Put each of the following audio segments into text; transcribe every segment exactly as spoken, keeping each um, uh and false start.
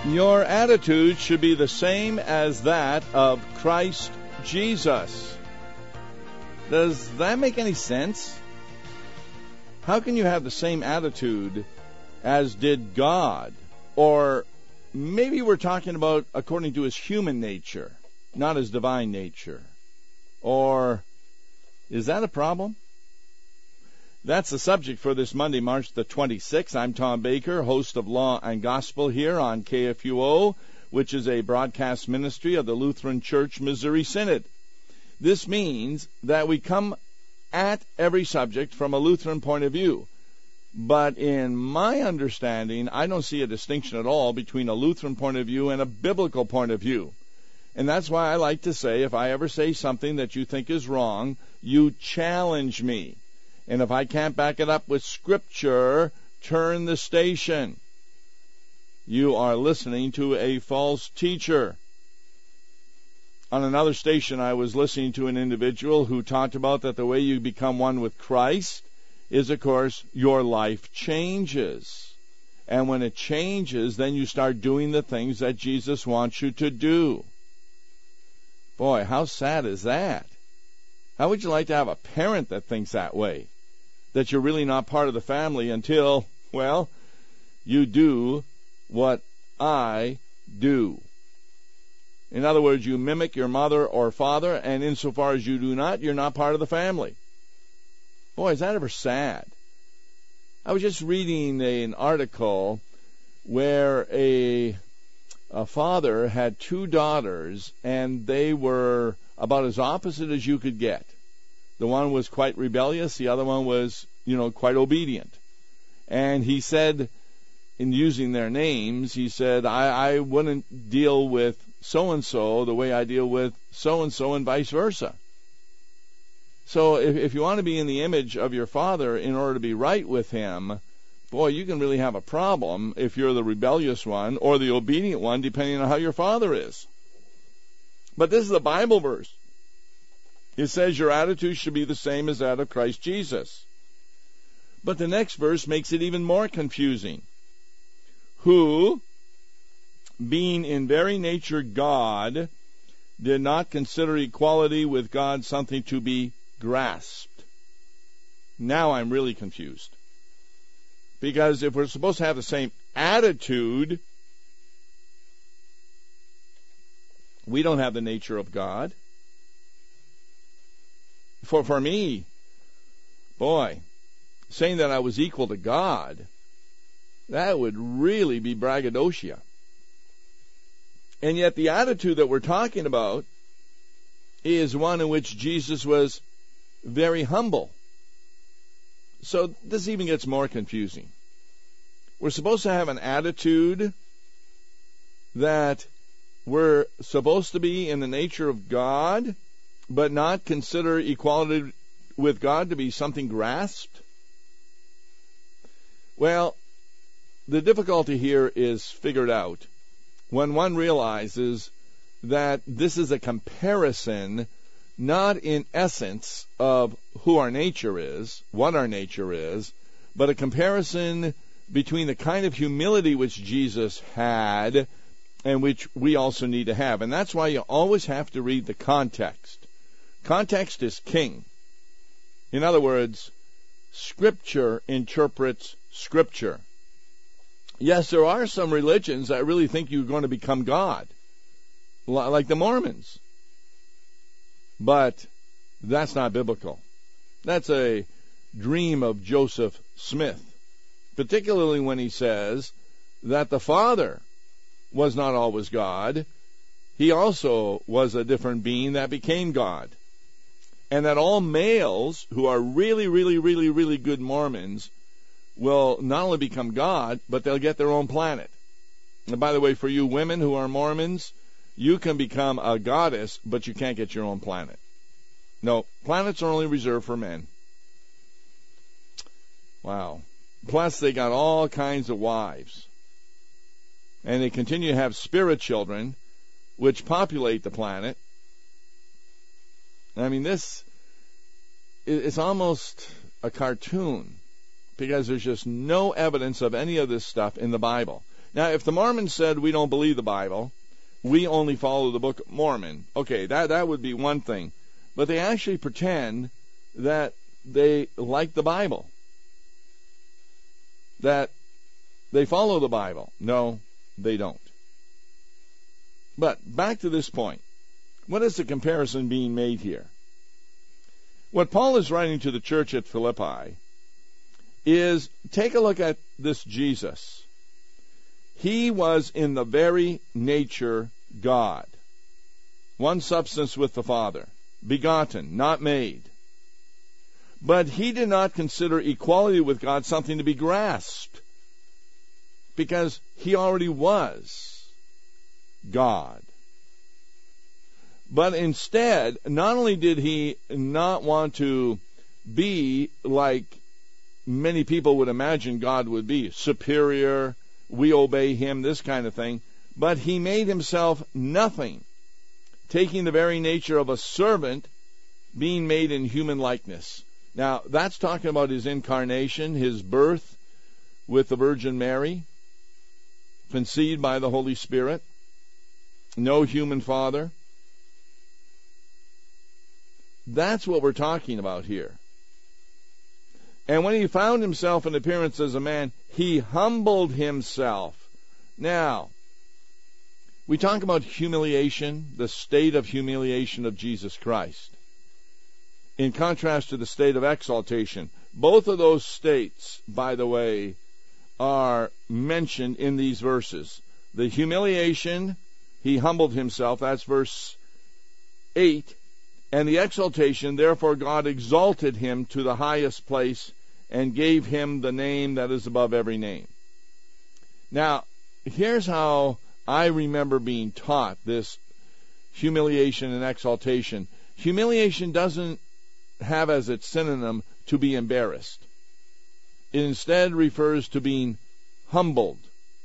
Your attitude should be the same as that of Christ Jesus. Does that make any sense? How can you have the same attitude as did God? Or maybe we're talking about according to his human nature, not his divine nature. Or is that a problem? That's the subject for this Monday, March the twenty-sixth. I'm Tom Baker, host of Law and Gospel here on K F U O, which is a broadcast ministry of the Lutheran Church Missouri Synod. This means that we come at every subject from a Lutheran point of view. But in my understanding, I don't see a distinction at all between a Lutheran point of view and a biblical point of view. And that's why I like to say, if I ever say something that you think is wrong, you challenge me. And if I can't back it up with Scripture, turn the station. You are listening to a false teacher. On another station, I was listening to an individual who talked about that the way you become one with Christ is, of course, your life changes. And when it changes, then you start doing the things that Jesus wants you to do. Boy, how sad is that? How would you like to have a parent that thinks that way? That you're really not part of the family until, well, you do what I do. In other words, you mimic your mother or father, and insofar as you do not, you're not part of the family. Boy, is that ever sad. I was just reading a, an article where a, a father had two daughters, and they were about as opposite as you could get. The one was quite rebellious, the other one was, you know, quite obedient. And he said, in using their names, he said, I, I wouldn't deal with so-and-so the way I deal with so-and-so and vice versa. So if, if you want to be in the image of your father in order to be right with him, boy, you can really have a problem if you're the rebellious one or the obedient one, depending on how your father is. But this is a Bible verse. It says your attitude should be the same as that of Christ Jesus. But the next verse makes it even more confusing. Who, being in very nature God, did not consider equality with God something to be grasped. Now I'm really confused. Because if we're supposed to have the same attitude, we don't have the nature of God. For, for me, boy, saying that I was equal to God, that would really be braggadocio. And yet the attitude that we're talking about is one in which Jesus was very humble. So this even gets more confusing. We're supposed to have an attitude that we're supposed to be in the nature of God, but not consider equality with God to be something grasped. Well, the difficulty here is figured out when one realizes that this is a comparison not in essence of who our nature is, what our nature is, but a comparison between the kind of humility which Jesus had and which we also need to have. And that's why you always have to read the context. Context is king. In other words, Scripture interprets Scripture. Yes, there are some religions that really think you're going to become God, like the Mormons. But that's not biblical. That's a dream of Joseph Smith, particularly when he says that the Father was not always God. He also was a different being that became God. And that all males who are really, really, really, really good Mormons will not only become God, but they'll get their own planet. And by the way, for you women who are Mormons, you can become a goddess, but you can't get your own planet. No, planets are only reserved for men. Wow. Plus, they got all kinds of wives. And they continue to have spirit children, which populate the planet. I mean, this is almost a cartoon, because there's just no evidence of any of this stuff in the Bible. Now, if the Mormons said we don't believe the Bible, we only follow the Book of Mormon, okay, that, that would be one thing. But they actually pretend that they like the Bible, that they follow the Bible. No, they don't. But back to this point. What is the comparison being made here? What Paul is writing to the church at Philippi is, take a look at this Jesus. He was in the very nature God, one substance with the Father, begotten, not made. But he did not consider equality with God something to be grasped, because he already was God. But instead, not only did he not want to be like many people would imagine God would be, superior, we obey him, this kind of thing, but he made himself nothing, taking the very nature of a servant, being made in human likeness. Now, that's talking about his incarnation, his birth with the Virgin Mary, conceived by the Holy Spirit, no human father. That's what we're talking about here. And when he found himself in appearance as a man, he humbled himself. Now, we talk about humiliation, the state of humiliation of Jesus Christ, in contrast to the state of exaltation. Both of those states, by the way, are mentioned in these verses. The humiliation, he humbled himself, that's verse eight. And the exaltation, therefore God exalted him to the highest place and gave him the name that is above every name. Now, here's how I remember being taught this humiliation and exaltation. Humiliation doesn't have as its synonym to be embarrassed. It instead refers to being humbled.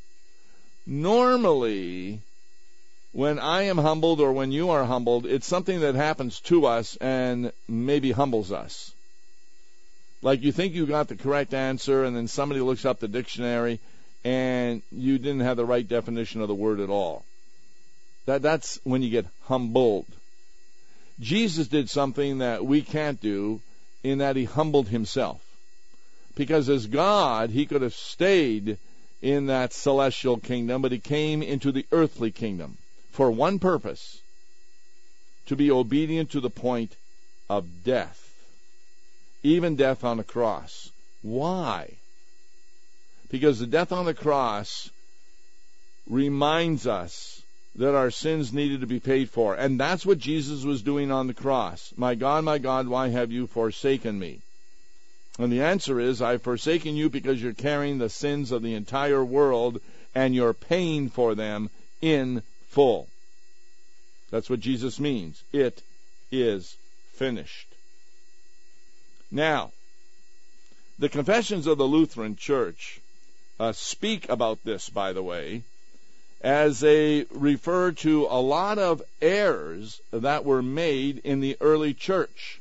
Normally, when I am humbled or when you are humbled, it's something that happens to us and maybe humbles us. Like you think you got the correct answer, and then somebody looks up the dictionary, and you didn't have the right definition of the word at all. That, that's when you get humbled. Jesus did something that we can't do, in that he humbled himself. Because as God, he could have stayed in that celestial kingdom, but he came into the earthly kingdom for one purpose: to be obedient to the point of death, even death on the cross. Why? Because the death on the cross reminds us that our sins needed to be paid for, and that's what Jesus was doing on the cross. My God, my God, why have you forsaken me? And the answer is, I've forsaken you because you're carrying the sins of the entire world, and you're paying for them in full. That's what Jesus means. It is finished. Now, the Confessions of the Lutheran Church uh, speak about this, by the way, as they refer to a lot of errors that were made in the early church.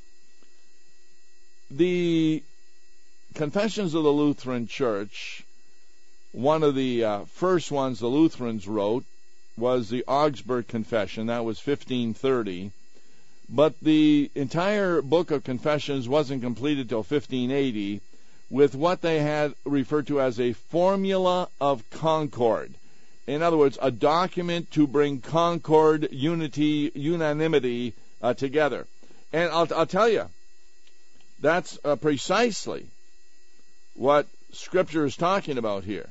The Confessions of the Lutheran Church, one of the uh, first ones the Lutherans wrote, was the Augsburg Confession. That was fifteen thirty. But the entire book of Confessions wasn't completed till fifteen eighty, with what they had referred to as a formula of concord. In other words, a document to bring concord, unity, unanimity uh, together. And I'll, I'll tell you, that's uh, precisely what Scripture is talking about here.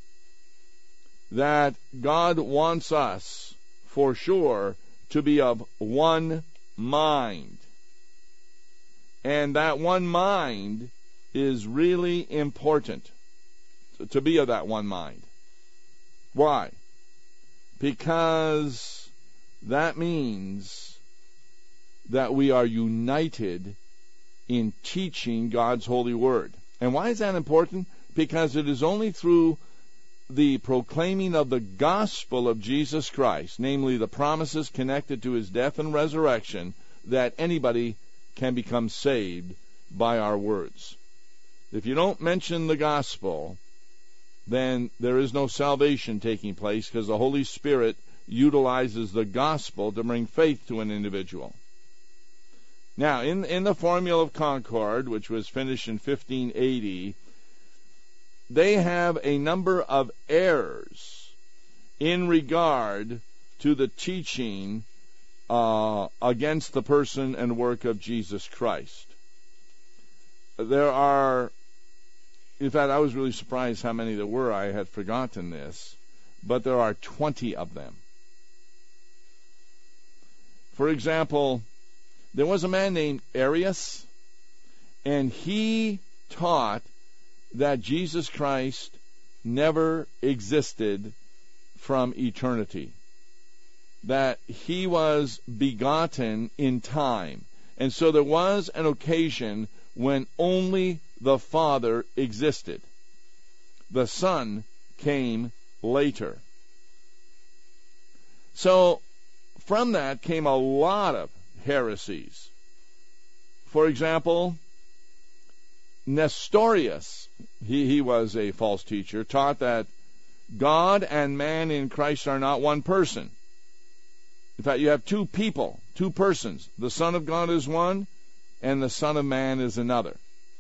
That God wants us, for sure, to be of one mind. And that one mind is really important, to be of that one mind. Why? Because that means that we are united in teaching God's holy word. And why is that important? Because it is only through the proclaiming of the gospel of Jesus Christ, namely the promises connected to his death and resurrection, that anybody can become saved by our words. If you don't mention the gospel, then there is no salvation taking place, because the Holy Spirit utilizes the gospel to bring faith to an individual. Now, in, in the Formula of Concord, which was finished in fifteen eighty, they have a number of errors in regard to the teaching uh, against the person and work of Jesus Christ. There are, in fact, I was really surprised how many there were. I had forgotten this, but there are twenty of them. For example, there was a man named Arius, and he taught that Jesus Christ never existed from eternity, that he was begotten in time. And so there was an occasion when only the Father existed. The Son came later. So from that came a lot of heresies. For example, Nestorius, he, he was a false teacher, taught that God and man in Christ are not one person. In fact, you have two people, two persons. The Son of God is one, and the Son of Man is another.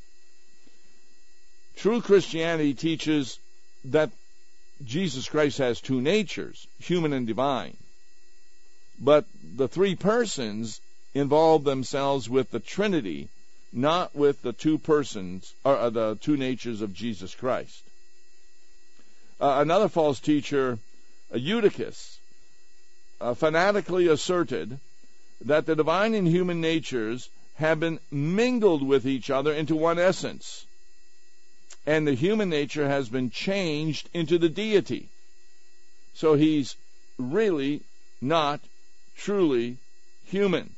True Christianity teaches that Jesus Christ has two natures, human and divine. But the three persons involve themselves with the Trinity, not with the two persons, or the two natures of Jesus Christ. Uh, another false teacher, uh, Eutychus, uh, fanatically asserted that the divine and human natures have been mingled with each other into one essence, and the human nature has been changed into the deity. So he's really not truly human.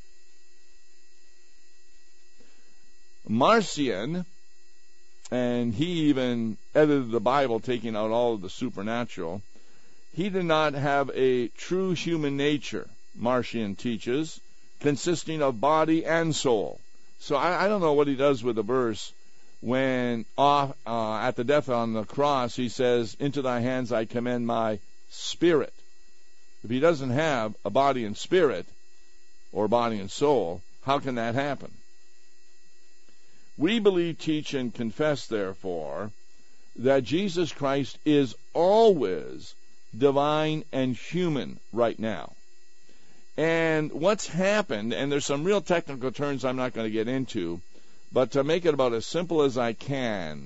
Marcion, and he even edited the Bible, taking out all of the supernatural, he did not have a true human nature, Marcion teaches, consisting of body and soul. So I, I don't know what he does with the verse when off, uh, at the death on the cross he says, "Into thy hands I commend my spirit." If he doesn't have a body and spirit, or body and soul, how can that happen? We believe, teach, and confess, therefore, that Jesus Christ is always divine and human right now. And what's happened, and there's some real technical terms I'm not going to get into, but to make it about as simple as I can,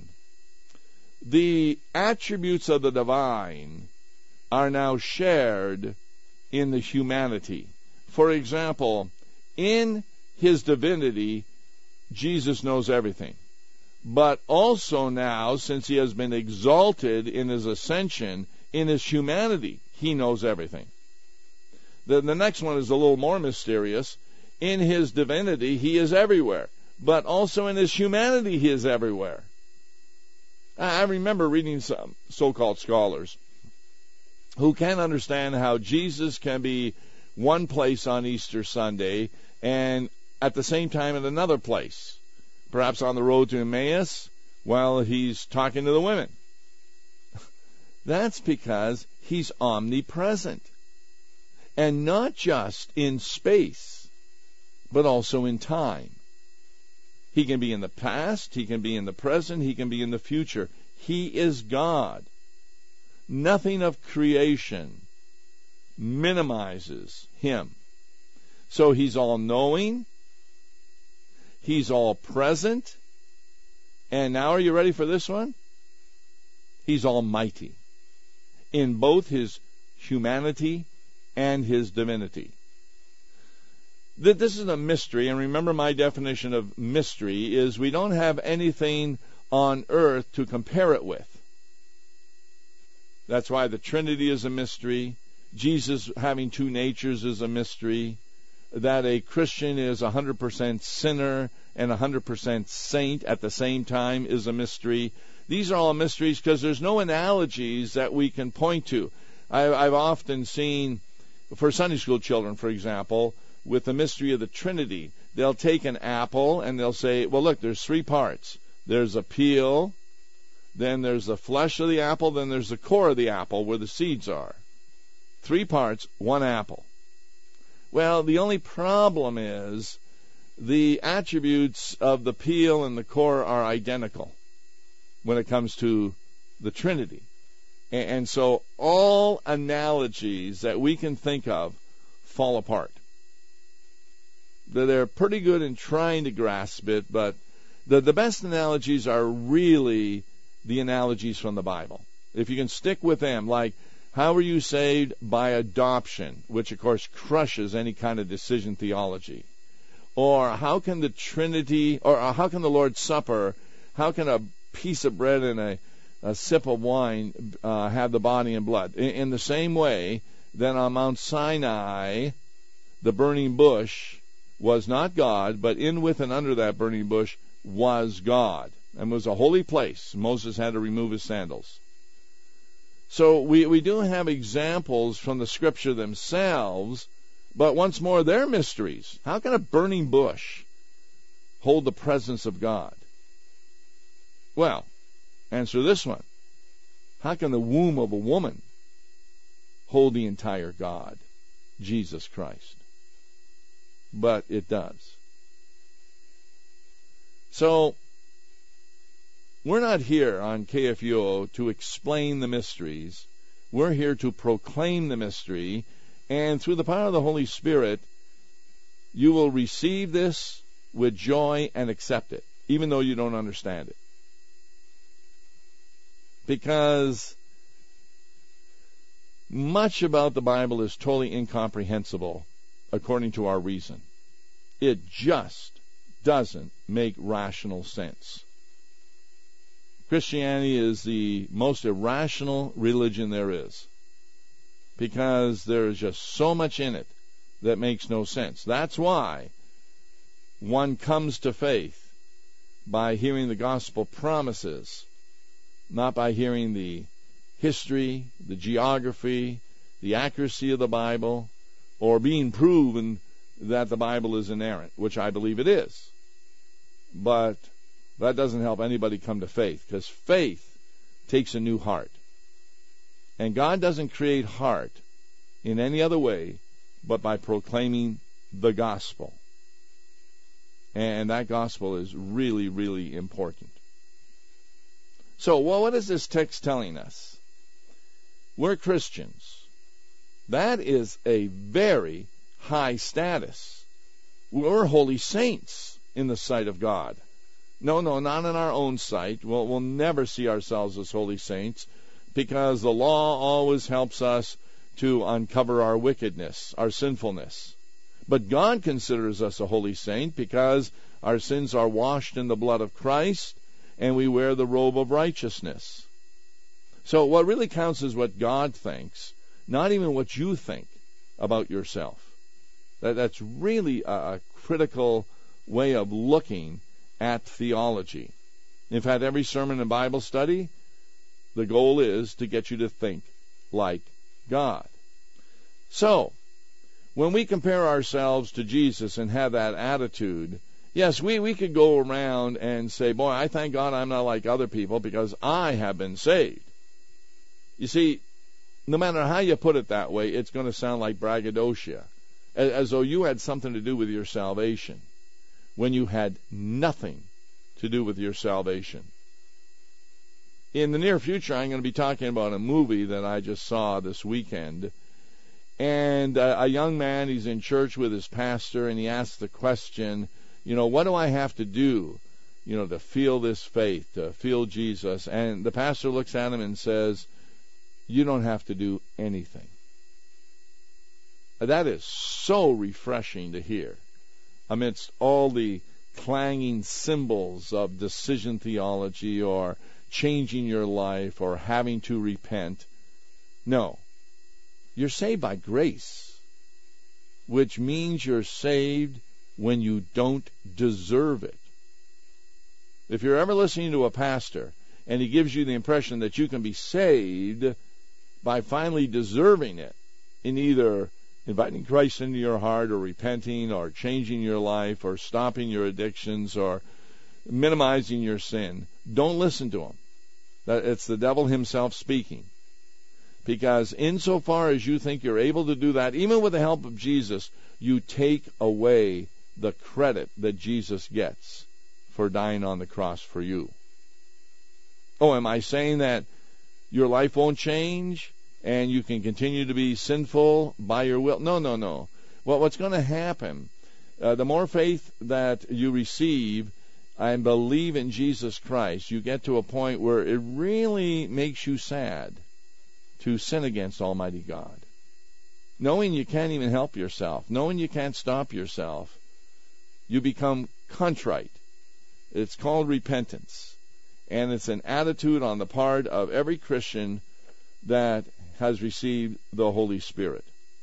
the attributes of the divine are now shared in the humanity. For example, in his divinity, Jesus knows everything. But also now, since he has been exalted in his ascension, in his humanity, he knows everything. The, the next one is a little more mysterious. In his divinity, he is everywhere. But also in his humanity, he is everywhere. I, I remember reading some so-called scholars who can't understand how Jesus can be one place on Easter Sunday and at the same time at another place, perhaps on the road to Emmaus while he's talking to the women. That's because he's omnipresent, and not just in space, but also in time. He can be in the past, he can be in the present, he can be in the future. He is God. Nothing of creation minimizes him. So he's all-knowing, he's all-present, and now are you ready for this one? He's almighty in both his humanity and his divinity. This is a mystery, and remember my definition of mystery is we don't have anything on earth to compare it with. That's why the Trinity is a mystery. Jesus having two natures is a mystery. That a Christian is one hundred percent sinner and one hundred percent saint at the same time is a mystery. These are all mysteries because there's no analogies that we can point to. I, I've often seen, for Sunday school children, for example, with the mystery of the Trinity, they'll take an apple and they'll say, well, look, there's three parts. There's a peel, then there's the flesh of the apple, then there's the core of the apple where the seeds are. Three parts, one apple. Well, the only problem is the attributes of the peel and the core are identical when it comes to the Trinity. And so all analogies that we can think of fall apart. They're pretty good in trying to grasp it, but the, the best analogies are really the analogies from the Bible. If you can stick with them, like how are you saved? By adoption, which of course crushes any kind of decision theology. Or how can the Trinity, or how can the Lord's Supper, how can a piece of bread and a, a sip of wine uh, have the body and blood? In, in the same way, then on Mount Sinai, the burning bush was not God, but in, with, and under that burning bush was God, and was a holy place. Moses had to remove his sandals. So we, we do have examples from the Scripture themselves, but once more, they're mysteries. How can a burning bush hold the presence of God? Well, answer this one. How can the womb of a woman hold the entire God, Jesus Christ? But it does. So, we're not here on K F U O to explain the mysteries. We're here to proclaim the mystery, and through the power of the Holy Spirit, you will receive this with joy and accept it, even though you don't understand it. Because much about the Bible is totally incomprehensible according to our reason. It just doesn't make rational sense. Christianity is the most irrational religion there is, because there is just so much in it that makes no sense. That's why one comes to faith by hearing the gospel promises, not by hearing the history, the geography, the accuracy of the Bible, or being proven that the Bible is inerrant, which I believe it is. But that doesn't help anybody come to faith, because faith takes a new heart. And God doesn't create heart in any other way but by proclaiming the gospel. And that gospel is really, really important. So, well, what is this text telling us? We're Christians. That is a very high status. We're holy saints in the sight of God. No, no, not in our own sight. We'll, we'll never see ourselves as holy saints, because the law always helps us to uncover our wickedness, our sinfulness. But God considers us a holy saint because our sins are washed in the blood of Christ, and we wear the robe of righteousness. So what really counts is what God thinks, not even what you think about yourself. That, that's really a, a critical way of looking at theology. In fact, every sermon and Bible study, the goal is to get you to think like God. So, when we compare ourselves to Jesus and have that attitude, yes, we, we could go around and say, boy, I thank God I'm not like other people because I have been saved. You see, no matter how you put it that way, it's going to sound like braggadocio, as, as though you had something to do with your salvation, when you had nothing to do with your salvation. In the near future, I'm going to be talking about a movie that I just saw this weekend. And uh, a young man, he's in church with his pastor, and he asks the question, you know, what do I have to do, you know, to feel this faith, to feel Jesus? And the pastor looks at him and says, you don't have to do anything. That is so refreshing to hear, amidst all the clanging cymbals of decision theology or changing your life or having to repent. No. You're saved by grace, which means you're saved when you don't deserve it. If you're ever listening to a pastor and he gives you the impression that you can be saved by finally deserving it, in either inviting Christ into your heart or repenting or changing your life or stopping your addictions or minimizing your sin, don't listen to him. That it's the devil himself speaking. Because insofar as you think you're able to do that, even with the help of Jesus, you take away the credit that Jesus gets for dying on the cross for you. Oh, am I saying that your life won't change and you can continue to be sinful by your will? No, no, no. Well, what's going to happen, uh, the more faith that you receive and believe in Jesus Christ, you get to a point where it really makes you sad to sin against Almighty God. Knowing you can't even help yourself, knowing you can't stop yourself, you become contrite. It's called repentance. And it's an attitude on the part of every Christian that has received the Holy Spirit.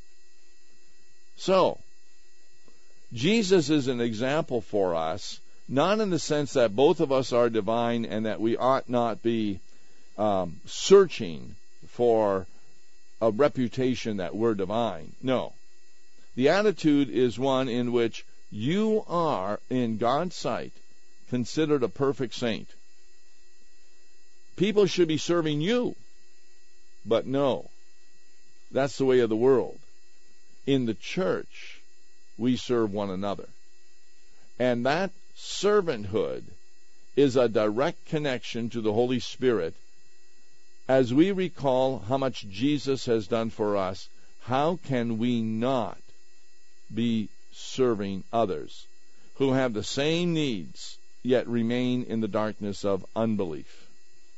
So, Jesus is an example for us, not in the sense that both of us are divine and that we ought not be um, searching for a reputation that we're divine. No. The attitude is one in which you are, in God's sight, considered a perfect saint. People should be serving you, but no. That's the way of the world. In the church, we serve one another. And that servanthood is a direct connection to the Holy Spirit. As we recall how much Jesus has done for us, how can we not be serving others who have the same needs, yet remain in the darkness of unbelief?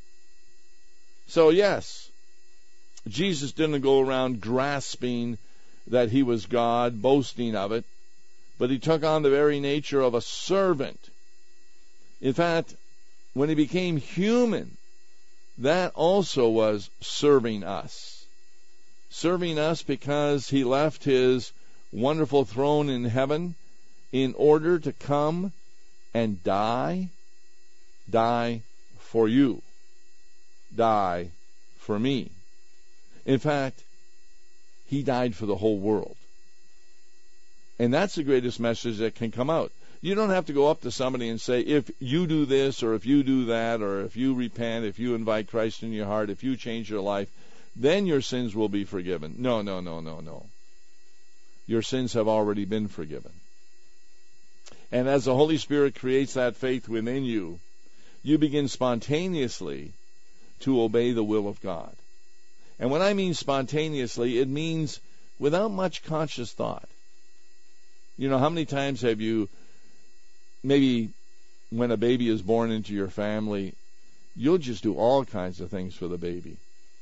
So yes, Jesus didn't go around grasping that he was God, boasting of it, but he took on the very nature of a servant. In fact, when he became human, that also was serving us. Serving us because he left his wonderful throne in heaven in order to come and die, die for you, die for me. In fact, he died for the whole world. And that's the greatest message that can come out. You don't have to go up to somebody and say, if you do this, or if you do that, or if you repent, if you invite Christ in your heart, if you change your life, then your sins will be forgiven. No, no, no, no, no. Your sins have already been forgiven. And as the Holy Spirit creates that faith within you, you begin spontaneously to obey the will of God. And when I mean spontaneously, it means without much conscious thought. You know, how many times have you, maybe when a baby is born into your family, you'll just do all kinds of things for the baby.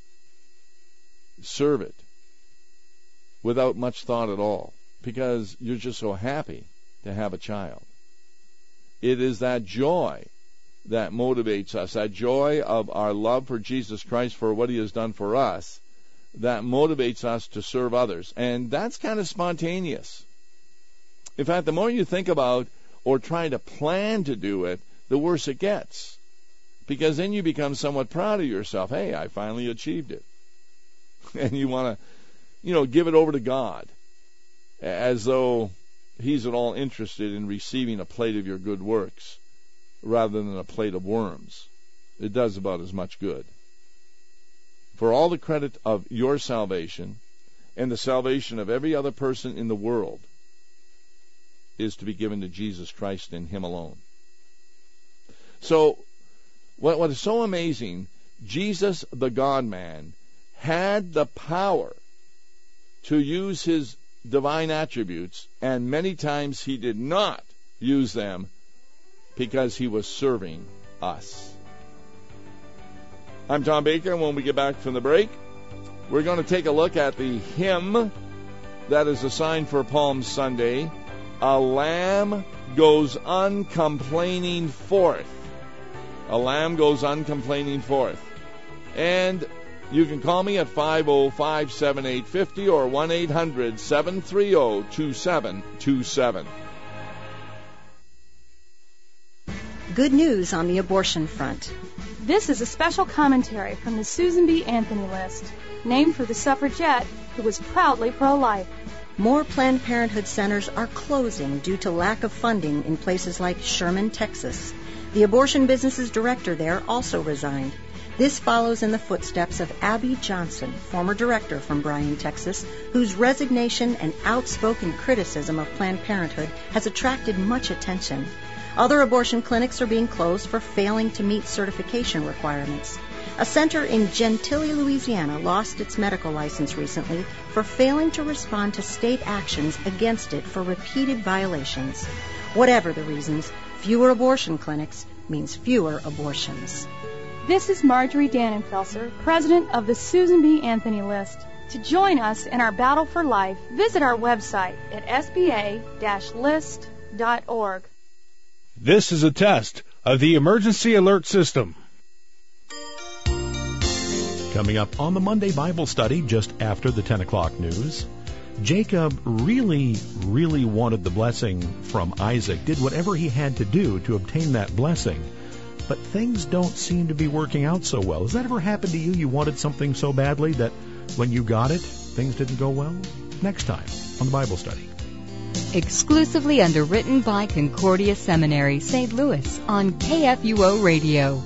Serve it without much thought at all, because you're just so happy to have a child. It is that joy that motivates us, that joy of our love for Jesus Christ, for what he has done for us, that motivates us to serve others. And that's kind of spontaneous. In fact, the more you think about or try to plan to do it, the worse it gets. Because then you become somewhat proud of yourself. Hey, I finally achieved it. And you want to, you know, give it over to God, as though he's at all interested in receiving a plate of your good works rather than a plate of worms. It does about as much good. For all the credit of your salvation and the salvation of every other person in the world is to be given to Jesus Christ and him alone. So, what, what is so amazing, Jesus, the God-man, had the power to use his divine attributes, and many times he did not use them because he was serving us. I'm Tom Baker, and when we get back from the break, we're going to take a look at the hymn that is assigned for Palm Sunday, A Lamb Goes Uncomplaining Forth. A Lamb Goes Uncomplaining Forth. And you can call me at five oh five, seven eight five oh or one eight hundred, seven three oh, two seven two seven. Good news on the abortion front. This is a special commentary from the Susan B. Anthony list, named for the suffragette who was proudly pro-life. More Planned Parenthood centers are closing due to lack of funding in places like Sherman, Texas. The abortion business's director there also resigned. This follows in the footsteps of Abby Johnson, former director from Bryan, Texas, whose resignation and outspoken criticism of Planned Parenthood has attracted much attention. Other abortion clinics are being closed for failing to meet certification requirements. A center in Gentilly, Louisiana lost its medical license recently for failing to respond to state actions against it for repeated violations. Whatever the reasons, fewer abortion clinics means fewer abortions. This is Marjorie Dannenfelser, president of the Susan B. Anthony List. To join us in our battle for life, visit our website at s b a dash list dot org. This is a test of the emergency alert system. Coming up on the Monday Bible study just after the ten o'clock news, Jacob really, really wanted the blessing from Isaac, did whatever he had to do to obtain that blessing. But things don't seem to be working out so well. Has that ever happened to you? You wanted something so badly that when you got it, things didn't go well? Next time on the Bible study. Exclusively underwritten by Concordia Seminary, Saint Louis on K F U O Radio.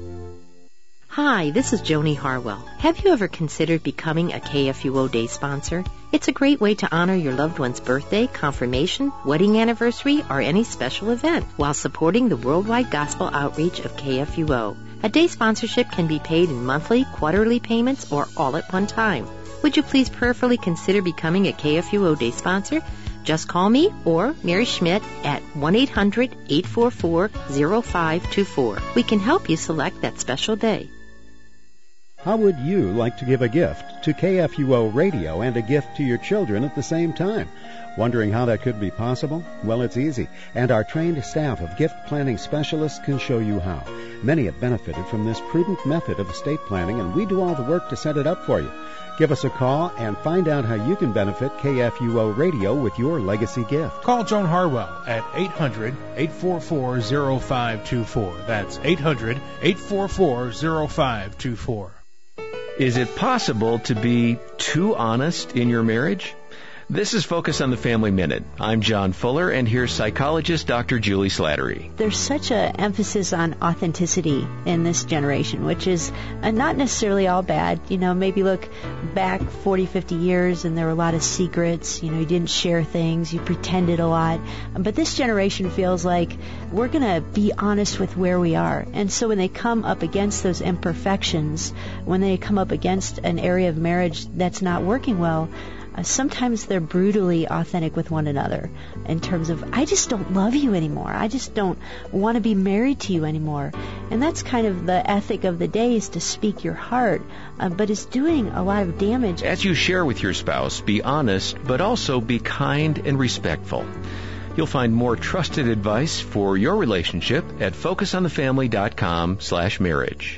Hi, this is Joni Harwell. Have you ever considered becoming a K F U O Day sponsor? It's a great way to honor your loved one's birthday, confirmation, wedding anniversary, or any special event while supporting the worldwide gospel outreach of K F U O. A day sponsorship can be paid in monthly, quarterly payments, or all at one time. Would you please prayerfully consider becoming a K F U O Day sponsor? Just call me or Mary Schmidt at one eight hundred, eight four four, zero five two four. We can help you select that special day. How would you like to give a gift to K F U O Radio and a gift to your children at the same time? Wondering how that could be possible? Well, it's easy, and our trained staff of gift planning specialists can show you how. Many have benefited from this prudent method of estate planning, and we do all the work to set it up for you. Give us a call and find out how you can benefit K F U O Radio with your legacy gift. Call Joan Harwell at eight hundred, eight four four, zero five two four. That's eight hundred, eight four four, zero five two four. Is it possible to be too honest in your marriage? This is Focus on the Family Minute. I'm John Fuller, and here's psychologist Doctor Julie Slattery. There's such an emphasis on authenticity in this generation, which is uh, not necessarily all bad. You know, maybe look back forty, fifty years and there were a lot of secrets. You know, you didn't share things, you pretended a lot. But this generation feels like we're going to be honest with where we are. And so when they come up against those imperfections, when they come up against an area of marriage that's not working well, Uh, sometimes they're brutally authentic with one another in terms of, I just don't love you anymore. I just don't want to be married to you anymore. And that's kind of the ethic of the day, is to speak your heart, uh, but it's doing a lot of damage. As you share with your spouse, be honest, but also be kind and respectful. You'll find more trusted advice for your relationship at focus on the family dot com slash marriage.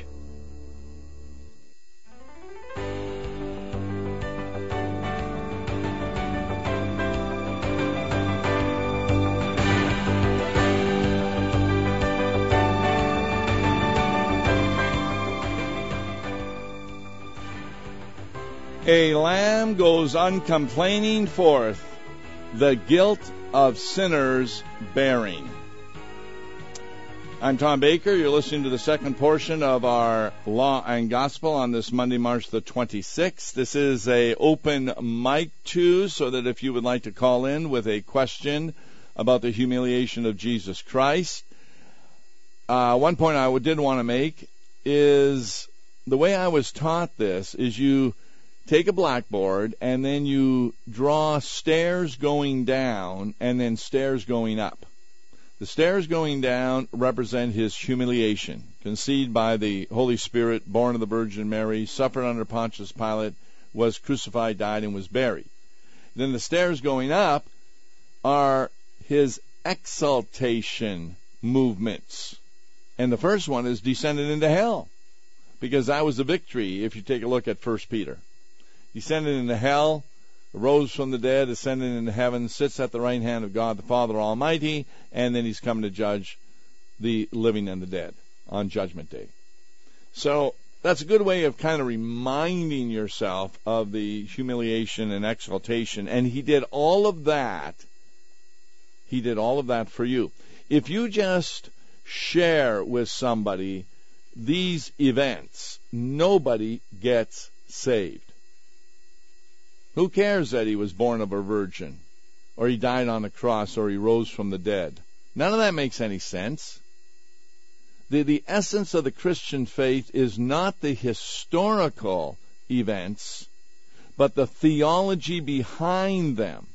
A lamb goes uncomplaining forth, the guilt of sinners bearing. I'm Tom Baker. You're listening to the second portion of our Law and Gospel on this Monday, March the twenty-sixth. This is a open mic too, so that if you would like to call in with a question about the humiliation of Jesus Christ. Uh, one point I did want to make is the way I was taught this is you take a blackboard and then you draw stairs going down and then stairs going up. The stairs going down represent his humiliation, conceived by the Holy Spirit, born of the Virgin Mary, suffered under Pontius Pilate, was crucified, died, and was buried. Then the stairs going up are his exaltation movements. And the first one is descended into hell, because that was the victory if you take a look at First Peter. Descended into hell, rose from the dead, ascended into heaven, sits at the right hand of God the Father Almighty, and then he's coming to judge the living and the dead on Judgment Day. So that's a good way of kind of reminding yourself of the humiliation and exaltation. And he did all of that. He did all of that for you. If you just share with somebody these events, nobody gets saved. Who cares that he was born of a virgin, or he died on the cross, or he rose from the dead? None of that makes any sense. The, the essence of the Christian faith is not the historical events, but the theology behind them.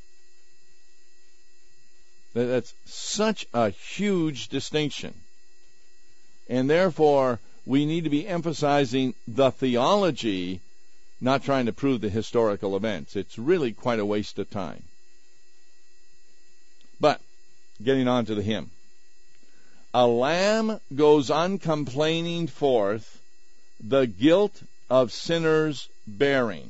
That's such a huge distinction. And therefore, we need to be emphasizing the theology, not trying to prove the historical events. It's really quite a waste of time. But, getting on to the hymn. A lamb goes uncomplaining forth, the guilt of sinners bearing.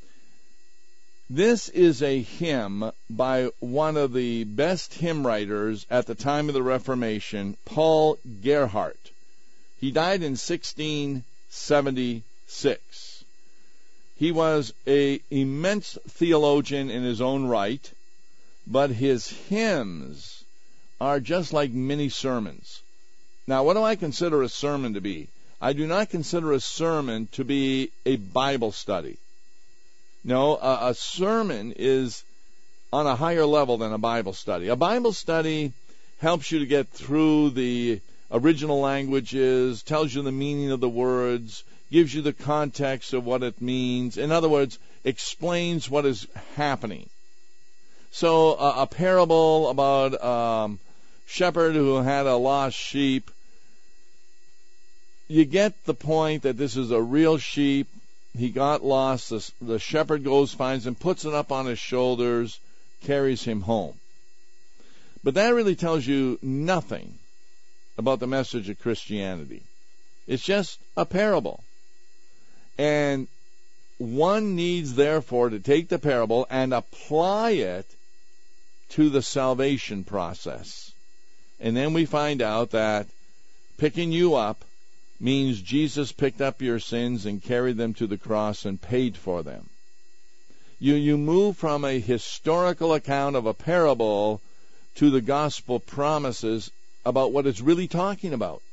This is a hymn by one of the best hymn writers at the time of the Reformation, Paul Gerhardt. He died in sixteen seventy-six. He was an immense theologian in his own right, but his hymns are just like mini sermons. Now, what do I consider a sermon to be? I do not consider a sermon to be a Bible study. No, a, a sermon is on a higher level than a Bible study. A Bible study helps you to get through the original languages, tells you the meaning of the words, gives you the context of what it means. In other words, explains what is happening. So uh, a parable about a um, shepherd who had a lost sheep, you get the point that this is a real sheep. He got lost. The, the shepherd goes, finds him, puts it up on his shoulders, carries him home. But that really tells you nothing about the message of Christianity. It's just a parable. And one needs, therefore, to take the parable and apply it to the salvation process. And then we find out that picking you up means Jesus picked up your sins and carried them to the cross and paid for them. You, you move from a historical account of a parable to the gospel promises about what it's really talking about.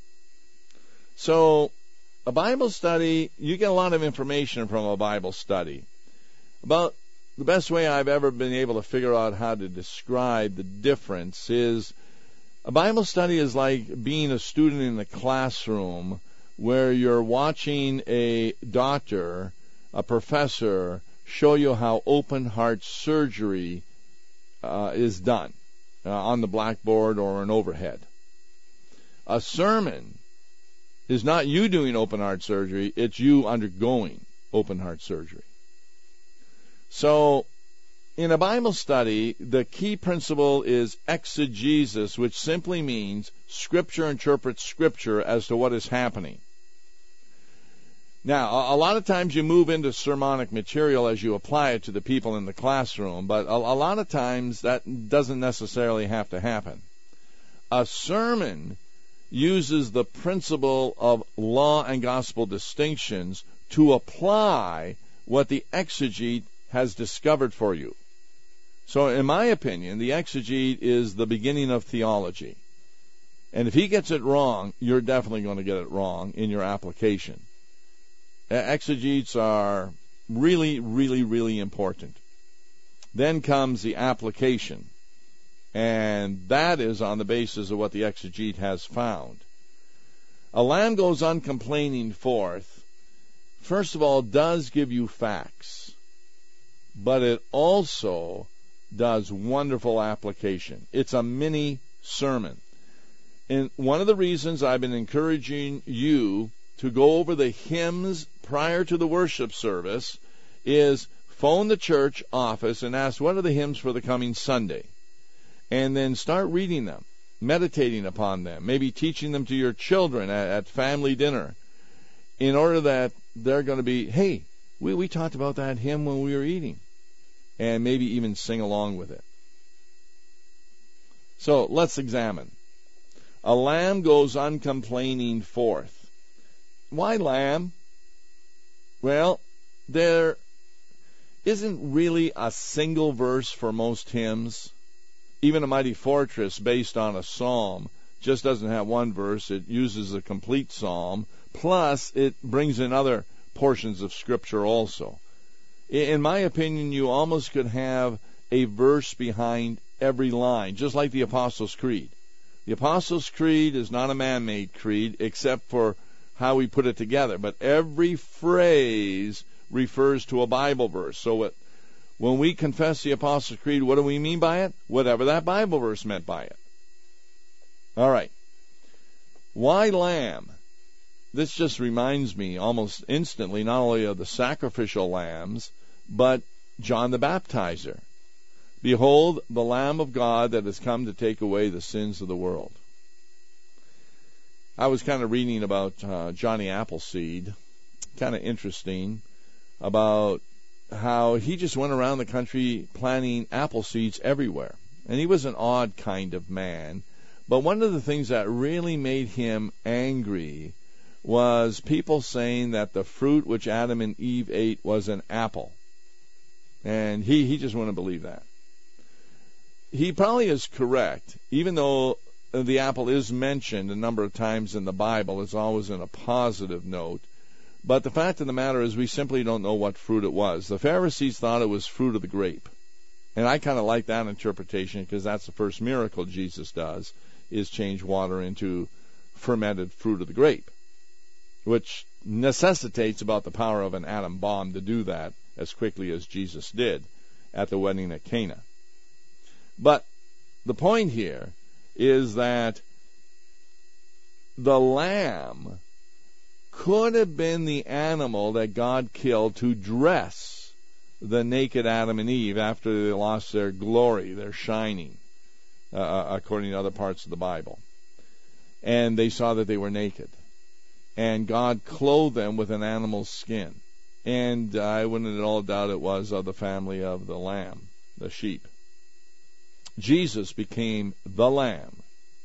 So, a Bible study, you get a lot of information from a Bible study. About the best way I've ever been able to figure out how to describe the difference is a Bible study is like being a student in the classroom where you're watching a doctor, a professor, show you how open heart surgery uh, is done uh, on the blackboard or an overhead. A sermon is not you doing open heart surgery, it's you undergoing open heart surgery. So, in a Bible study, the key principle is exegesis, which simply means Scripture interprets Scripture as to what is happening. Now, a, a lot of times you move into sermonic material as you apply it to the people in the classroom, but a, a lot of times that doesn't necessarily have to happen. A sermon uses the principle of law and gospel distinctions to apply what the exegete has discovered for you. So, in my opinion, the exegete is the beginning of theology. And if he gets it wrong, you're definitely going to get it wrong in your application. Exegetes are really, really, really important. Then comes the application. And that is on the basis of what the exegete has found. A lamb goes uncomplaining forth, first of all, does give you facts. But it also does wonderful application. It's a mini sermon. And one of the reasons I've been encouraging you to go over the hymns prior to the worship service is phone the church office and ask, what are the hymns for the coming Sunday? And then start reading them, meditating upon them, maybe teaching them to your children at, at family dinner, in order that they're going to be, hey, we, we talked about that hymn when we were eating. And maybe even sing along with it. So let's examine. A lamb goes uncomplaining forth. Why lamb? Well, there isn't really a single verse for most hymns. Even a mighty fortress based on a psalm just doesn't have one verse. It uses a complete psalm. Plus, it brings in other portions of Scripture also. In my opinion, you almost could have a verse behind every line, just like the Apostles' Creed. The Apostles' Creed is not a man-made creed, except for how we put it together. But every phrase refers to a Bible verse. So it, when we confess the Apostles' Creed, what do we mean by it? Whatever that Bible verse meant by it. All right. Why lamb? This just reminds me almost instantly not only of the sacrificial lambs, but John the Baptizer. Behold, the Lamb of God that has come to take away the sins of the world. I was kind of reading about uh, Johnny Appleseed, kind of interesting, about how he just went around the country planting apple seeds everywhere. And he was an odd kind of man. But one of the things that really made him angry was people saying that the fruit which Adam and Eve ate was an apple. And he, he just wouldn't believe that. He probably is correct, even though the apple is mentioned a number of times in the Bible. It's always in a positive note. But the fact of the matter is we simply don't know what fruit it was. The Pharisees thought it was fruit of the grape. And I kind of like that interpretation because that's the first miracle Jesus does, is change water into fermented fruit of the grape, which necessitates about the power of an atom bomb to do that as quickly as Jesus did at the wedding at Cana. But the point here is that the lamb could have been the animal that God killed to dress the naked Adam and Eve after they lost their glory, their shining, uh, according to other parts of the Bible. And they saw that they were naked. And God clothed them with an animal's skin. And I wouldn't at all doubt it was of the family of the lamb, the sheep. Jesus became the Lamb.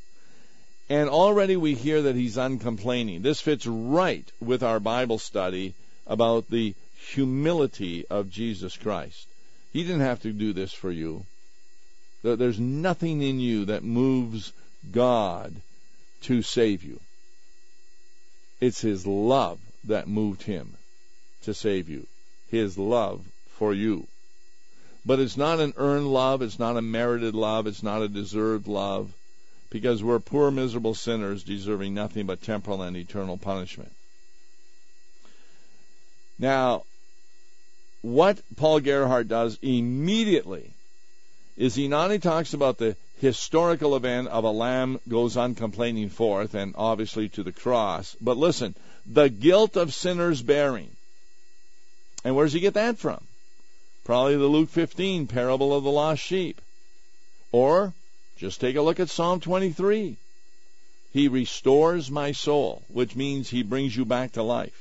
And already we hear that he's uncomplaining. This fits right with our Bible study about the humility of Jesus Christ. He didn't have to do this for you. There's nothing in you that moves God to save you. It's his love that moved him to save you. His love for you. But it's not an earned love, it's not a merited love, it's not a deserved love, because we're poor, miserable sinners deserving nothing but temporal and eternal punishment. Now, what Paul Gerhardt does immediately is he not only talks about the historical event of a lamb goes uncomplaining forth, and obviously to the cross, but listen, the guilt of sinners bearing. And where does he get that from? Probably the Luke fifteen parable of the lost sheep. Or, just take a look at Psalm twenty-three. He restores my soul, which means he brings you back to life.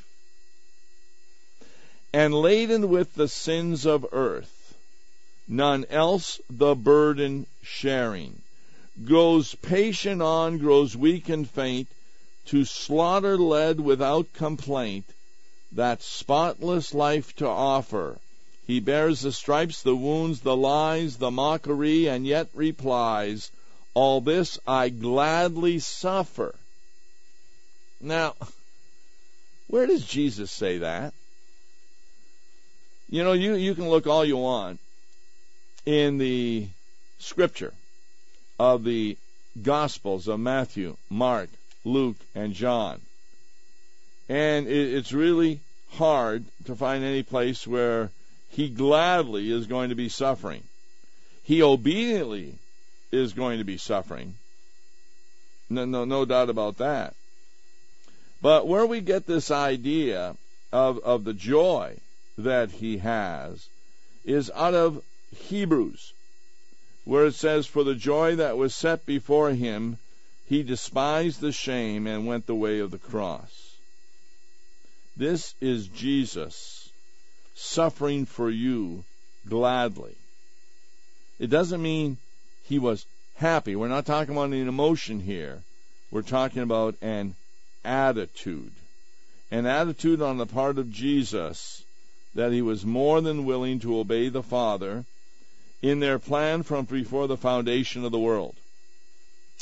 And laden with the sins of earth, none else the burden sharing, goes patient on, grows weak and faint, to slaughter led without complaint, that spotless life to offer. He bears the stripes, the wounds, the lies, the mockery, and yet replies, all this I gladly suffer. Now, where does Jesus say that? You know, you, you can look all you want in the Scripture of the Gospels of Matthew, Mark, Luke, and John. And it, it's really hard to find any place where he gladly is going to be suffering. He obediently is going to be suffering. No, no, no doubt about that. But where we get this idea of, of the joy that he has is out of Hebrews, where it says, for the joy that was set before him, he despised the shame and went the way of the cross. This is Jesus suffering for you gladly. It doesn't mean he was happy. We're not talking about an emotion here. We're talking about an attitude. An attitude on the part of Jesus that he was more than willing to obey the Father in their plan from before the foundation of the world.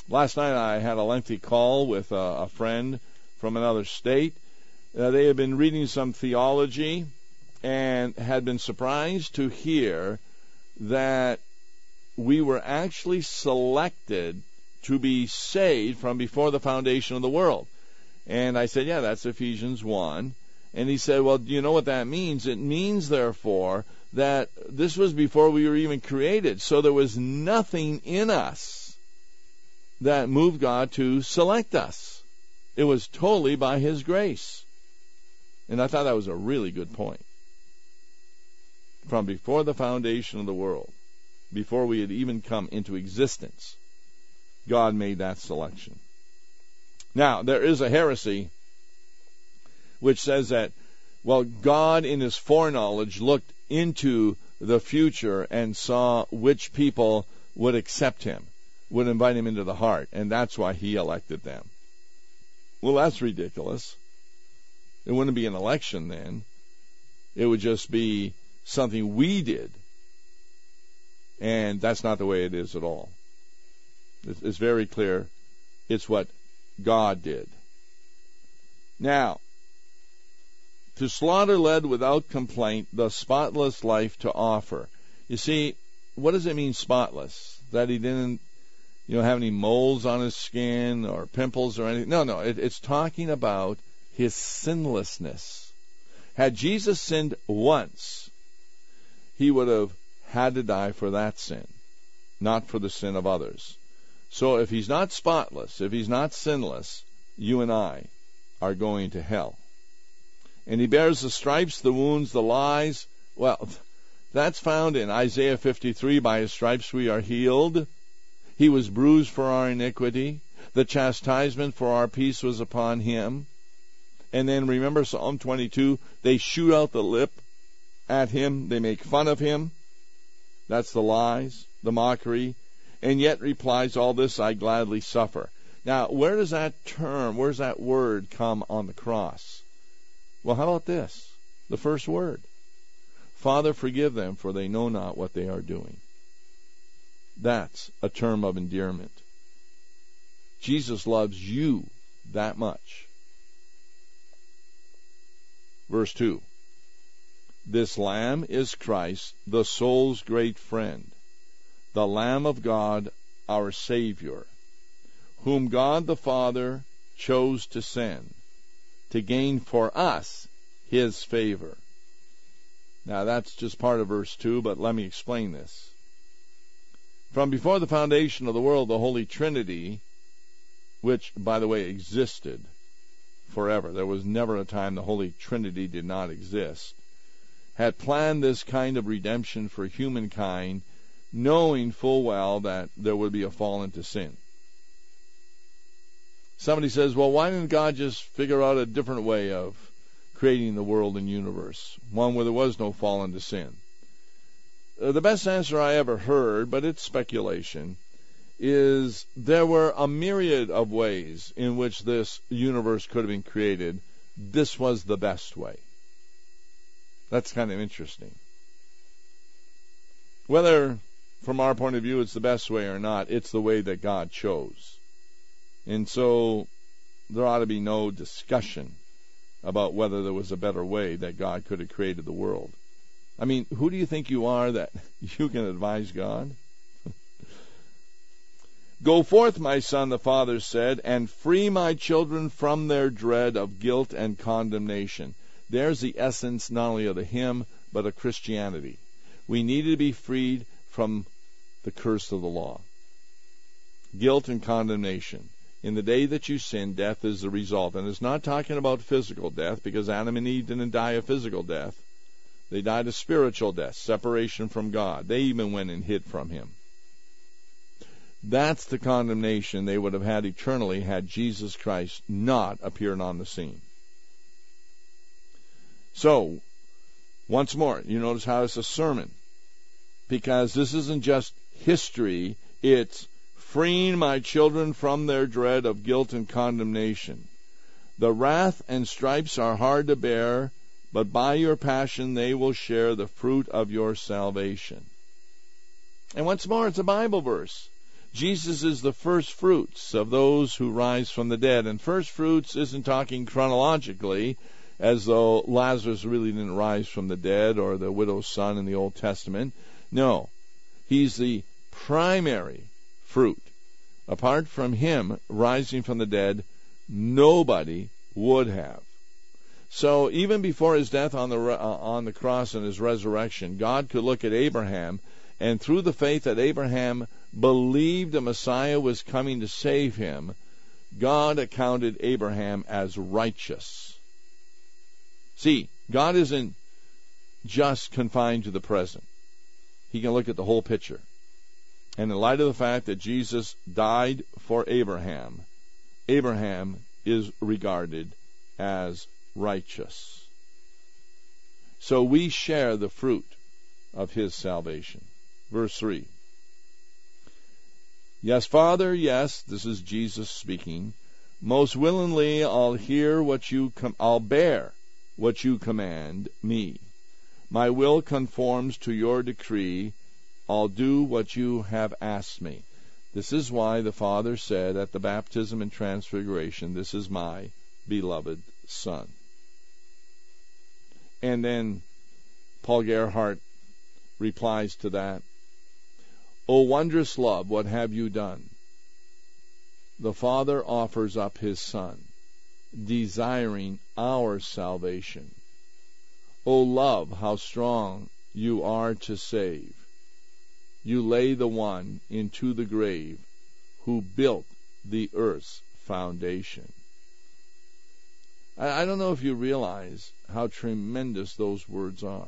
last night I had a lengthy call with a, a friend from another state. Uh, they had been reading some theology and had been surprised to hear that we were actually selected to be saved from before the foundation of the world. And I said, yeah, that's Ephesians one. And he said, well, do you know what that means? It means, therefore, that this was before we were even created. So there was nothing in us that moved God to select us. It was totally by His grace. And I thought that was a really good point. From before the foundation of the world, before we had even come into existence, God made that selection. Now, there is a heresy which says that, well, God in His foreknowledge looked into the future and saw which people would accept Him, would invite Him into the heart, and that's why He elected them. Well, that's ridiculous. It wouldn't be an election then. It would just be something we did. And that's not the way it is at all. It's very clear. It's what God did. Now, to slaughter led without complaint, the spotless life to offer. You see, what does it mean, spotless? That He didn't, you know, have any moles on His skin or pimples or anything? No, no. It, it's talking about His sinlessness. Had Jesus sinned once, He would have had to die for that sin, not for the sin of others. So if He's not spotless, if He's not sinless, you and I are going to hell. And He bears the stripes, the wounds, the lies. Well, that's found in Isaiah fifty-three. By His stripes we are healed. He was bruised for our iniquity. The chastisement for our peace was upon Him. And then remember Psalm twenty-two. They shoot out the lip at Him. They make fun of Him. That's the lies, the mockery. And yet replies, all this I gladly suffer. Now, where does that term, where's that word come on the cross? Well, how about this? The first word. Father, forgive them, for they know not what they are doing. That's a term of endearment. Jesus loves you that much. Verse two. This Lamb is Christ, the soul's great friend, the Lamb of God, our Savior, whom God the Father chose to send, to gain for us His favor. Now that's just part of verse two, but let me explain this. From before the foundation of the world, the Holy Trinity, which, by the way, existed forever. There was never a time the Holy Trinity did not exist, had planned this kind of redemption for humankind, knowing full well that there would be a fall into sin. Somebody says, well, why didn't God just figure out a different way of creating the world and universe, one where there was no fall into sin? Uh, the best answer I ever heard, but it's speculation, is there were a myriad of ways in which this universe could have been created. This was the best way. That's kind of interesting. Whether, from our point of view, it's the best way or not, it's the way that God chose. And so there ought to be no discussion about whether there was a better way that God could have created the world. I mean, who do you think you are that you can advise God? Go forth, my son, the Father said, and free my children from their dread of guilt and condemnation. There's the essence not only of the hymn, but of Christianity. We need to be freed from the curse of the law. Guilt and condemnation. In the day that you sin, death is the result. And it's not talking about physical death, because Adam and Eve didn't die a physical death. They died a spiritual death, separation from God. They even went and hid from Him. That's the condemnation they would have had eternally had Jesus Christ not appeared on the scene. So, once more, you notice how it's a sermon, because this isn't just history, it's freeing my children from their dread of guilt and condemnation. The wrath and stripes are hard to bear, but by your passion they will share the fruit of your salvation. And once more, it's a Bible verse. Jesus is the first fruits of those who rise from the dead. And first fruits isn't talking chronologically, as though Lazarus really didn't rise from the dead or the widow's son in the Old Testament. No, he's the primary fruit. Apart from him rising from the dead, nobody would have. So even before his death on the uh, on the cross and his resurrection, God could look at Abraham, and through the faith that Abraham believed the Messiah was coming to save him, God accounted Abraham as righteous. See, God isn't just confined to the present. He can look at the whole picture. And in light of the fact that Jesus died for Abraham, Abraham is regarded as righteous. So we share the fruit of his salvation. Verse three. Yes, Father, yes, this is Jesus speaking. Most willingly I'll hear what you com- I'll bear what you command me. My will conforms to your decree. I'll do what you have asked me. This is why the Father said at the baptism and transfiguration, this is my beloved Son. And then Paul Gerhardt replies to that, O wondrous love, what have you done? The Father offers up his Son, desiring our salvation. O love, how strong you are to save. You lay the one into the grave who built the earth's foundation. I, I don't know if you realize how tremendous those words are.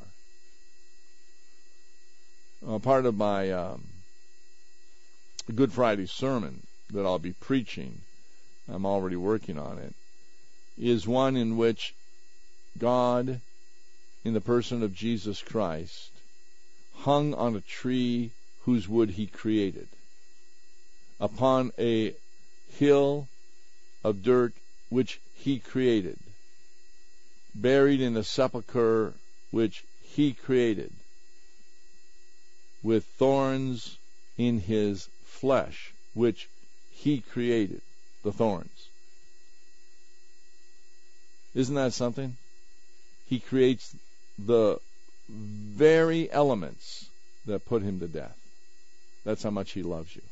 Uh, part of my um, Good Friday sermon that I'll be preaching, I'm already working on it, is one in which God, in the person of Jesus Christ, hung on a tree whose wood he created, upon a hill of dirt which he created, buried in a sepulchre which he created, with thorns in his flesh which he created, the thorns. Isn't that something? He creates the very elements that put him to death. That's how much he loves you.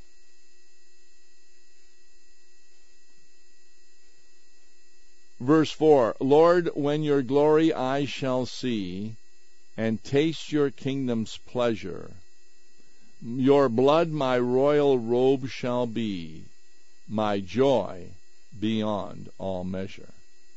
Verse four, Lord, when your glory I shall see, and taste your kingdom's pleasure, your blood my royal robe shall be, my joy beyond all measure.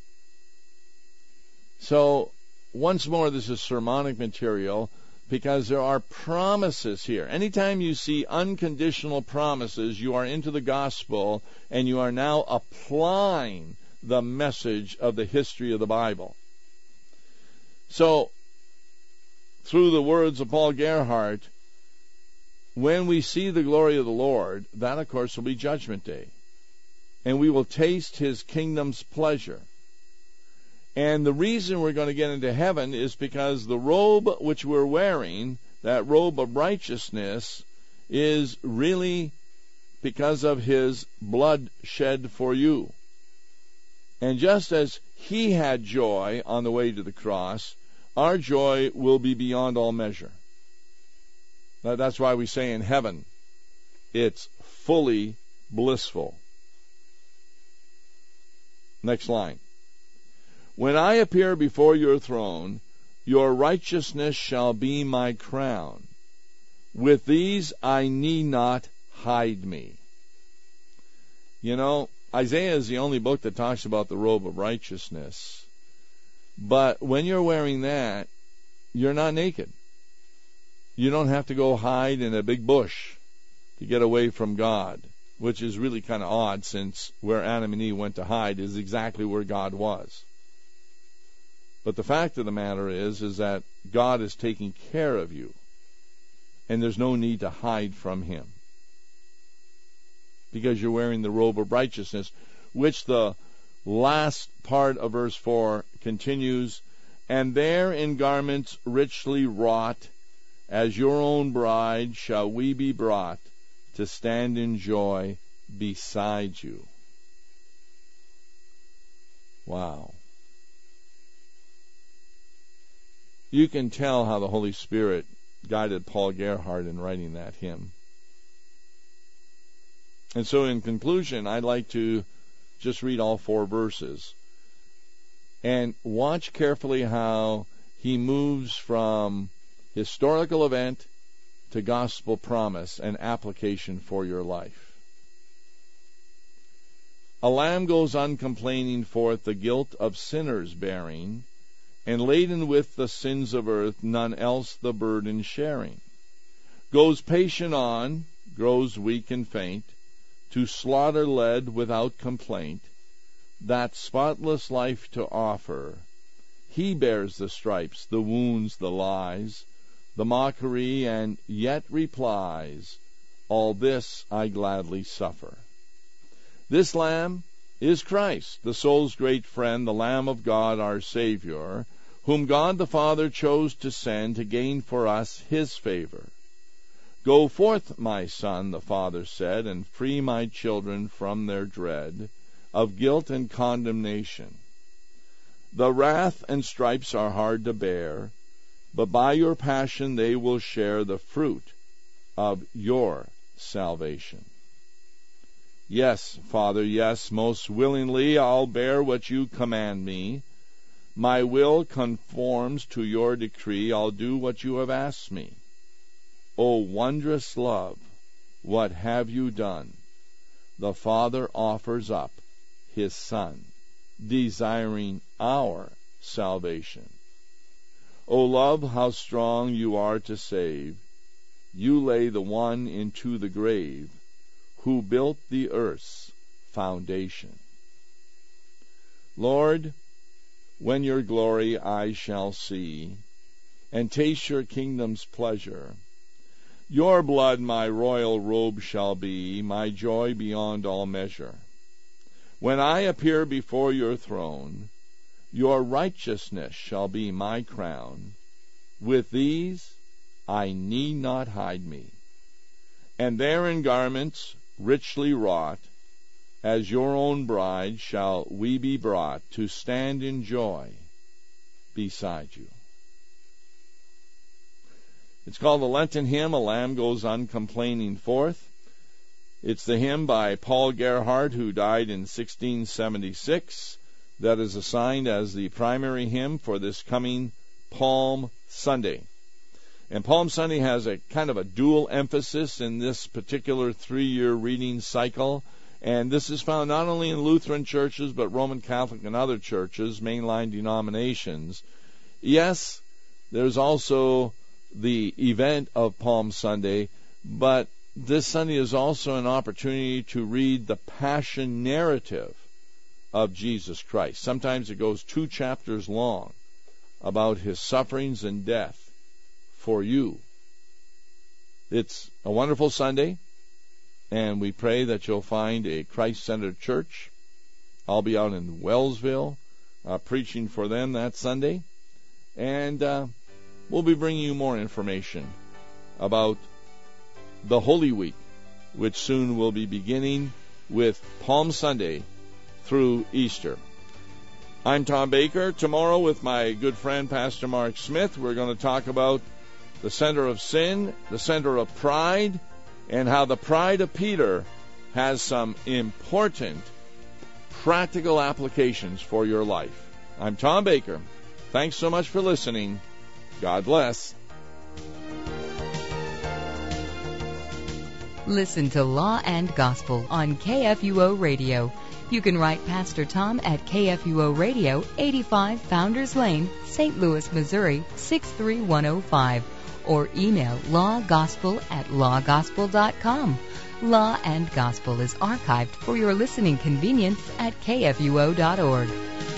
So, once more, this is sermonic material, because there are promises here. Anytime you see unconditional promises, you are into the gospel, and you are now applying the message of the history of the Bible. So, through the words of Paul Gerhardt, when we see the glory of the Lord, that, of course, will be Judgment Day. And we will taste his kingdom's pleasure. And the reason we're going to get into heaven is because the robe which we're wearing, that robe of righteousness, is really because of his blood shed for you. And just as he had joy on the way to the cross, our joy will be beyond all measure. That's why we say in heaven, it's fully blissful. Next line. When I appear before your throne, your righteousness shall be my crown. With these I need not hide me. You know, Isaiah is the only book that talks about the robe of righteousness. But when you're wearing that, you're not naked. You don't have to go hide in a big bush to get away from God, which is really kind of odd, since where Adam and Eve went to hide is exactly where God was. But the fact of the matter is, is that God is taking care of you, and there's no need to hide from him, because you're wearing the robe of righteousness, which the last part of verse four continues, and there in garments richly wrought, as your own bride shall we be brought to stand in joy beside you. Wow. You can tell how the Holy Spirit guided Paul Gerhardt in writing that hymn. And so in conclusion, I'd like to just read all four verses and watch carefully how he moves from historical event to gospel promise and application for your life. A lamb goes uncomplaining forth, the guilt of sinners bearing, and laden with the sins of earth, none else the burden sharing. Goes patient on, grows weak and faint, to slaughter led without complaint, that spotless life to offer. He bears the stripes, the wounds, the lies, the mockery, and yet replies, all this I gladly suffer. This Lamb is Christ, the soul's great friend, the Lamb of God, our Savior, whom God the Father chose to send to gain for us His favor. Go forth, my son, the Father said, and free my children from their dread of guilt and condemnation. The wrath and stripes are hard to bear, but by your passion they will share the fruit of your salvation. Yes, Father, yes, most willingly I'll bear what you command me. My will conforms to your decree. I'll do what you have asked me. O wondrous love, what have you done? The Father offers up His Son, desiring our salvation. O love, how strong you are to save. You lay the one into the grave who built the earth's foundation. Lord, when your glory I shall see, and taste your kingdom's pleasure, your blood my royal robe shall be, my joy beyond all measure. When I appear before your throne, your righteousness shall be my crown. With these I need not hide me. And there in garments richly wrought, as your own bride shall we be brought to stand in joy beside you. It's called the Lenten hymn, A Lamb Goes Uncomplaining Forth. It's the hymn by Paul Gerhardt, who died in sixteen seventy-six, that is assigned as the primary hymn for this coming Palm Sunday. And Palm Sunday has a kind of a dual emphasis in this particular three-year reading cycle. And this is found not only in Lutheran churches, but Roman Catholic and other churches, mainline denominations. Yes, there's also the event of Palm Sunday, but this Sunday is also an opportunity to read the Passion narrative of Jesus Christ. Sometimes it goes two chapters long about His sufferings and death for you. It's a wonderful Sunday, and we pray that you'll find a Christ-centered church. I'll be out in Wellsville uh, preaching for them that Sunday, and uh, we'll be bringing you more information about the Holy Week, which soon will be beginning with Palm Sunday through Easter. I'm Tom Baker. Tomorrow with my good friend Pastor Mark Smith, we're going to talk about the center of sin, the center of pride, and how the pride of Peter has some important practical applications for your life. I'm Tom Baker. Thanks so much for listening. God bless. Listen to Law and Gospel on K F U O Radio. You can write Pastor Tom at K F U O Radio, eighty-five Founders Lane, Saint Louis, Missouri, six three one oh five, or email lawgospel at lawgospel dot com. Law and Gospel is archived for your listening convenience at K F U O dot org.